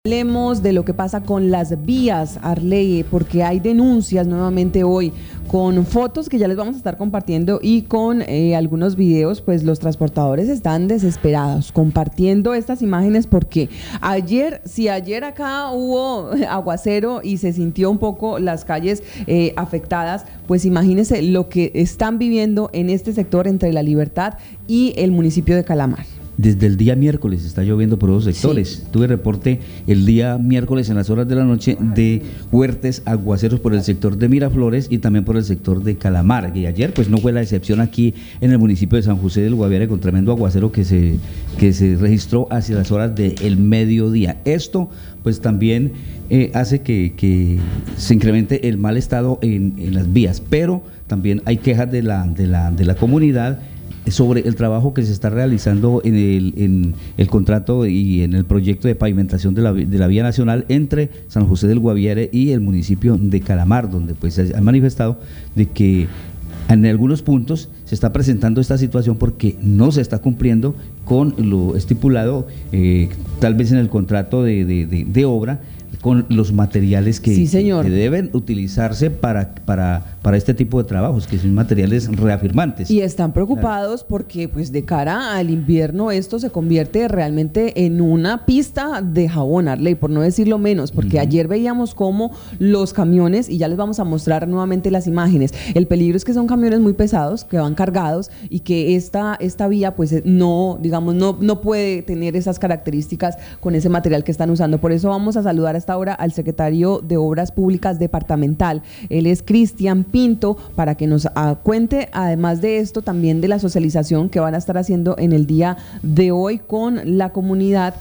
Hablemos de lo que pasa con las vías, Arley, porque hay denuncias nuevamente hoy con fotos que ya les vamos a estar compartiendo y con algunos videos. Pues los transportadores están desesperados compartiendo estas imágenes porque si ayer acá hubo aguacero y se sintió un poco las calles afectadas, pues imagínense lo que están viviendo en este sector entre La Libertad y el municipio de Calamar. Desde el día miércoles está lloviendo por esos sectores. Sí. Tuve reporte el día miércoles en las horas de la noche de fuertes aguaceros por el sector de Miraflores y también por el sector de Calamar. Y ayer pues no fue la excepción aquí en el municipio de San José del Guaviare con tremendo aguacero que se registró hacia las horas del mediodía. Esto pues también hace que se incremente el mal estado en las vías, pero también hay quejas de la comunidad sobre el trabajo que se está realizando en el contrato y en el proyecto de pavimentación de la vía nacional entre San José del Guaviare y el municipio de Calamar, donde pues se ha manifestado de que en algunos puntos se está presentando esta situación porque no se está cumpliendo con lo estipulado tal vez en el contrato de obra, con los materiales que deben utilizarse para este tipo de trabajos, que son materiales reafirmantes. Y están preocupados porque pues de cara al invierno esto se convierte realmente en una pista de jabón, Arley, por no decirlo menos, porque ayer veíamos cómo los camiones, y ya les vamos a mostrar nuevamente las imágenes, el peligro es que son camiones muy pesados, que van cargados y que esta vía pues no puede tener esas características con ese material que están usando. Por eso vamos a saludar hasta ahora al secretario de Obras Públicas departamental. Él es Cristian Pinto, para que nos cuente, además de esto, también de la socialización que van a estar haciendo en el día de hoy con la comunidad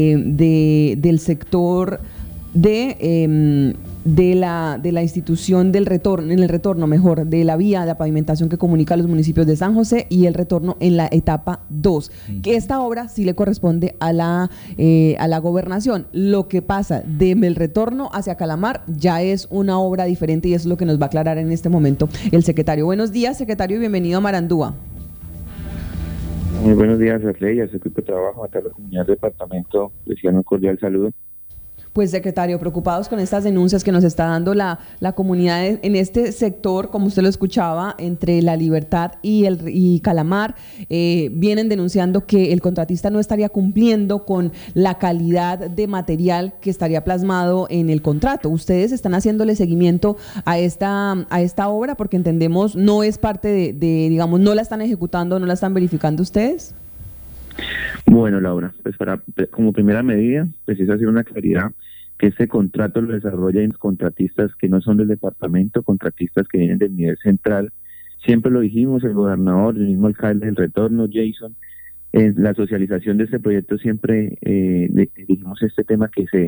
del sector de la institución del retorno, de la vía de pavimentación que comunica a los municipios de San José y el retorno en la etapa 2, que esta obra sí le corresponde a la gobernación. Lo que pasa del retorno hacia Calamar ya es una obra diferente y eso es lo que nos va a aclarar en este momento el secretario. Buenos días, secretario, y bienvenido a Marandúa. Muy buenos días, Arley, a su equipo de trabajo, a toda la comunidad del departamento, les doy un cordial saludo. Pues, secretario, preocupados con estas denuncias que nos está dando la comunidad en este sector, como usted lo escuchaba, entre La Libertad y Calamar, vienen denunciando que el contratista no estaría cumpliendo con la calidad de material que estaría plasmado en el contrato. ¿Ustedes están haciéndole seguimiento a esta obra? Porque entendemos no es parte digamos, no la están ejecutando, no la están verificando ustedes. Bueno, Laura, pues como primera medida, pues es hacer una claridad que este contrato lo desarrollan contratistas que no son del departamento, contratistas que vienen del nivel central. Siempre lo dijimos, el gobernador, el mismo alcalde del retorno, Jason, en la socialización de este proyecto siempre dijimos este tema que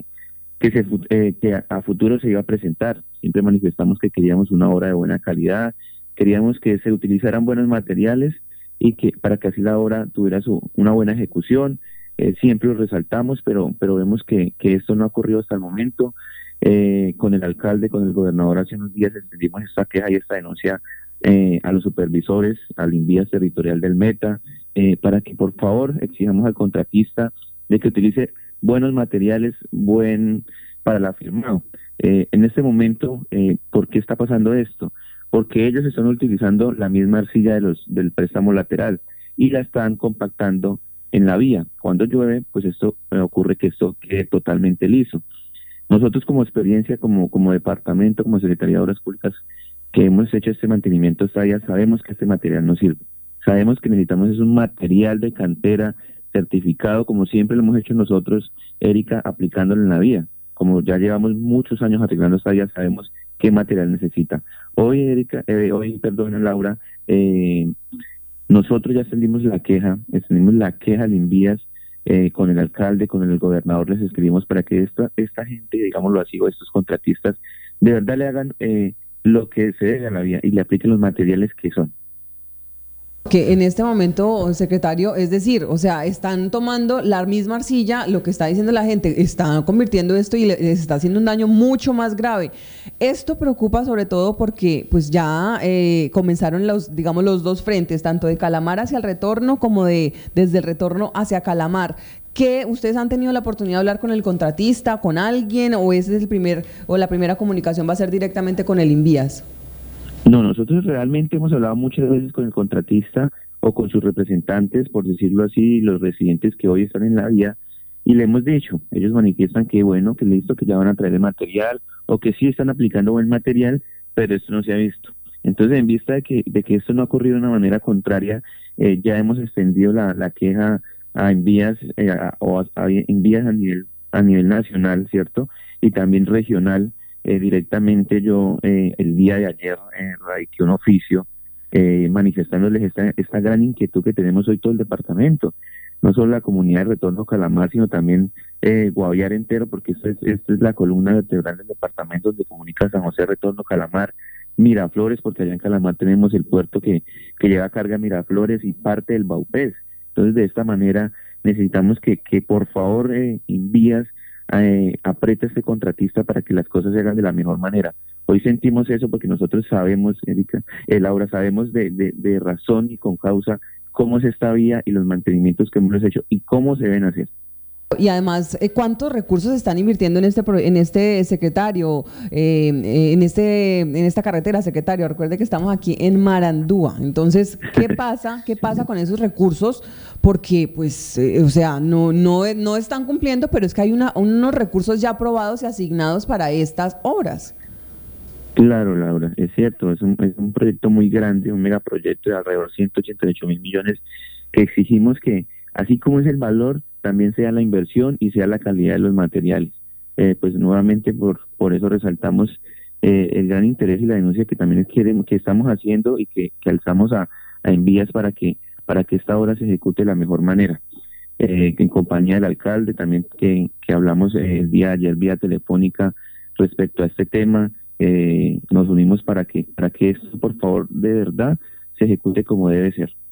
a futuro se iba a presentar. Siempre manifestamos que queríamos una obra de buena calidad, queríamos que se utilizaran buenos materiales y que para que así la obra tuviera una buena ejecución. Siempre lo resaltamos, pero vemos que esto no ha ocurrido hasta el momento. Con el alcalde, con el gobernador, hace unos días extendimos esta queja y esta denuncia a los supervisores, al Invías Territorial del Meta, para que por favor exijamos al contratista de que utilice buenos materiales para el afirmado. En este momento, ¿por qué está pasando esto? Porque ellos están utilizando la misma arcilla del préstamo lateral y la están compactando en la vía. Cuando llueve, pues esto ocurre que esto quede totalmente liso. Nosotros como experiencia, como departamento, como Secretaría de Obras Públicas, que hemos hecho este mantenimiento hasta allá, sabemos que este material no sirve. Sabemos que necesitamos es un material de cantera certificado, como siempre lo hemos hecho nosotros, Erika, aplicándolo en la vía. Como ya llevamos muchos años arreglando esta vía, sabemos qué material necesita. Hoy, Laura, nosotros ya extendimos la queja al Invías con el alcalde, con el gobernador, les escribimos para que esta gente, digámoslo así, o estos contratistas, de verdad le hagan lo que se debe a la vía y le apliquen los materiales que son. Que en este momento, secretario, es decir, o sea, están tomando la misma arcilla, lo que está diciendo la gente, están convirtiendo esto y les está haciendo un daño mucho más grave. Esto preocupa sobre todo porque pues ya comenzaron los dos frentes, tanto de Calamar hacia el retorno como desde el retorno hacia Calamar. ¿Qué ustedes han tenido la oportunidad de hablar con el contratista, con alguien, o ese es la primera comunicación va a ser directamente con el Invías? No, nosotros realmente hemos hablado muchas veces con el contratista o con sus representantes, por decirlo así, los residentes que hoy están en la vía, y le hemos dicho, ellos manifiestan que bueno, que listo, que ya van a traer el material, o que sí están aplicando buen material, pero esto no se ha visto. Entonces, en vista de que esto no ha ocurrido de una manera contraria, ya hemos extendido la queja a Envías, a Envías a nivel nacional, ¿cierto? Y también regional. Directamente yo el día de ayer radiqué un oficio manifestándoles esta gran inquietud que tenemos hoy todo el departamento, no solo la comunidad de Retorno Calamar, sino también Guaviare entero, porque esta es la columna vertebral del departamento donde comunica San José, Retorno Calamar, Miraflores, porque allá en Calamar tenemos el puerto que lleva carga a Miraflores y parte del Baupés. Entonces, de esta manera necesitamos que por favor Envías apriete a este contratista para que las cosas se hagan de la mejor manera. Hoy sentimos eso porque nosotros sabemos, Erika, Laura, sabemos de razón y con causa cómo es esta vía y los mantenimientos que hemos hecho y cómo se deben hacer. Y además, ¿cuántos recursos se están invirtiendo en este secretario, en esta carretera, secretario? Recuerde que estamos aquí en Marandúa. Entonces, ¿qué pasa? ¿Qué pasa con esos recursos? Porque, pues, o sea, no están cumpliendo, pero es que hay unos recursos ya aprobados y asignados para estas obras. Claro, Laura, es cierto, es un proyecto muy grande, un megaproyecto de alrededor de 188.000 millones que exigimos que, así como es el valor, también sea la inversión y sea la calidad de los materiales. Pues nuevamente por eso resaltamos el gran interés y la denuncia que también que estamos haciendo y que alzamos a Envías para que esta obra se ejecute de la mejor manera. En compañía del alcalde también que hablamos el día de ayer vía telefónica respecto a este tema, nos unimos para que esto por favor de verdad se ejecute como debe ser.